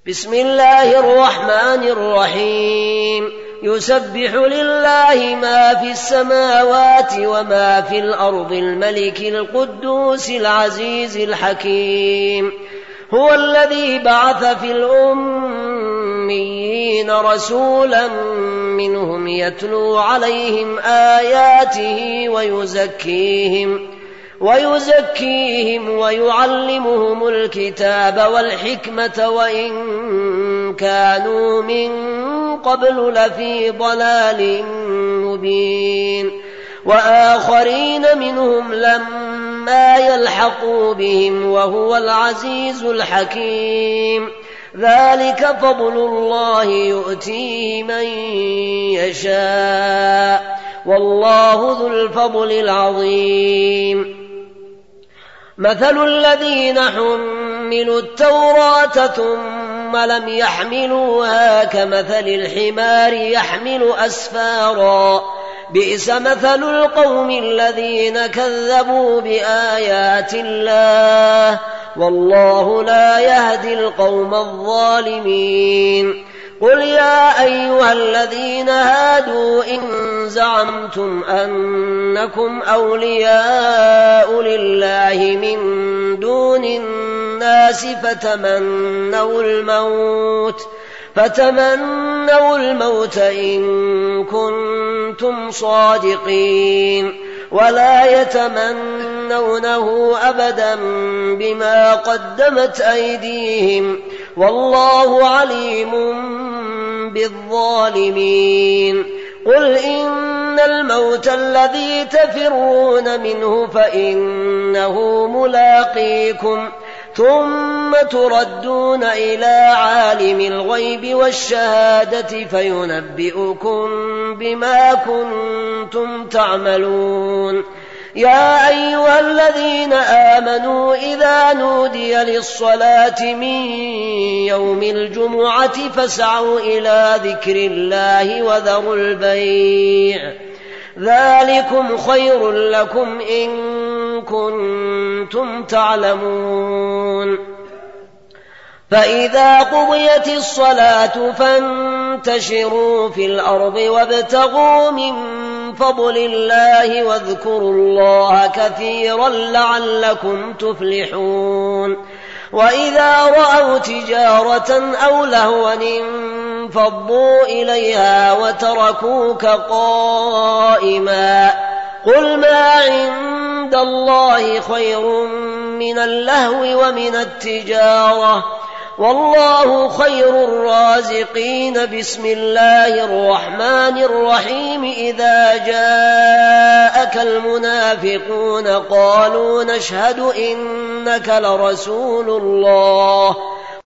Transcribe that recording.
بسم الله الرحمن الرحيم يسبح لله ما في السماوات وما في الأرض الملك القدوس العزيز الحكيم هو الذي بعث في الأميين رسولا منهم يتلو عليهم آياته ويزكيهم ويعلمهم الكتاب والحكمة وإن كانوا من قبل لفي ضلال مبين وآخرين منهم لما يلحقوا بهم وهو العزيز الحكيم ذلك فضل الله يؤتيه من يشاء والله ذو الفضل العظيم مثل الذين حملوا التوراة ثم لم يحملوها كمثل الحمار يحمل أسفارا بئس مثل القوم الذين كذبوا بآيات الله والله لا يهدي القوم الظالمين قل يا أيها الذين هادوا إن زعمتم أنكم أولياء لله من دون الناس فتمنوا الموت إن كنتم صادقين ولا يتمنونه أبدا بما قدمت أيديهم والله عليم بالظالمين قل إن الموت الذي تفرون منه فإنه ملاقيكم ثم تردون إلى عالم الغيب والشهادة فينبئكم بما كنتم تعملون يا أيها الذين آمنوا إذا نودي للصلاة من يوم الجمعة فاسعوا إلى ذكر الله وذروا البيع ذلكم خير لكم إن كنتم تعلمون فإذا قضيت الصلاة فانتشروا في الأرض وابتغوا من فضل الله واذكروا الله كثيرا لعلكم تفلحون وإذا رأوا تجارة أو لهوا انفضوا إليها وتركوك قائما قل ما عند الله خير من اللهو ومن التجارة والله خير الرازقين بسم الله الرحمن الرحيم إذا جاءك المنافقون قالوا نشهد إنك لرسول الله